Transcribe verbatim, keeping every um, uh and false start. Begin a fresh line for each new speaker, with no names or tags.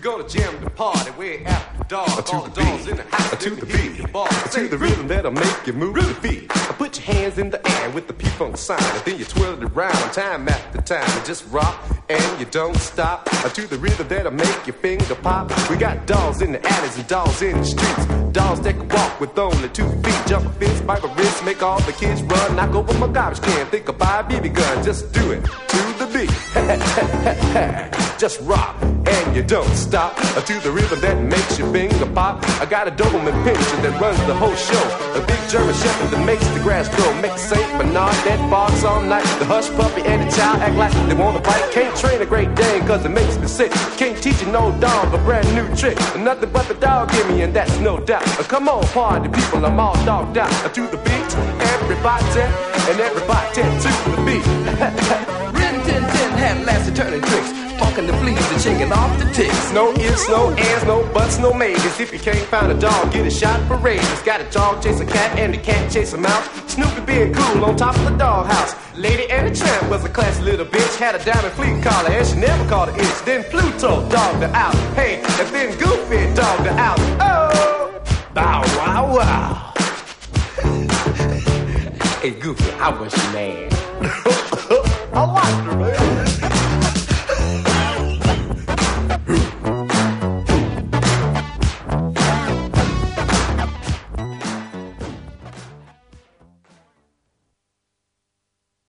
gonna jam the party way after dark.
To
All
the
the dogs in the house,
beat, to
let
the
me hear
beat,
your bar.
to
Say
the
groove.
rhythm that'll make you move your feet. Put your hands in the air with the P-Funk sign, and then you twirl it around time after time. And just rock and you don't stop. To the rhythm that'll make your finger pop. We got dolls in the alleys and dolls in the streets. Dolls that can walk with only two feet. Jump a fence, bite a wrist, make all the kids run. Knock over my garbage can, think of buy a B B gun. Just do it to the beat. Just rock and you don't stop. To the rhythm that makes your finger pop. I got a Doberman pinscher that runs the whole show. A big German shepherd that makes the grass grow. Makes Saint Bernard that barks all night. The hush puppy and the child act like they want to bite. Can't train a Great Dane cause it makes me sick. Can't teach you no dog a brand new trick. Nothing but the dog give me, and that's no doubt. Come on, party people, I'm all dogged out. To the beat, everybody, and everybody to the beat.
Rin Tin Tin had lasted turning tricks, talking the fleas and shaking off the ticks.
No ifs, no ands, no buts, no maybes. If you can't find a dog, get a shot for rabies. Got a dog chase a cat and the cat chase a mouse. Snoopy being cool on top of the doghouse. Lady and the Tramp was a classy little bitch. Had a diamond fleet collar and she never caught an itch. Then Pluto dogged her out. Hey, and then Goofy dogged her out. Oh, bow wow wow.
Hey Goofy, I was your man.
I liked her, man.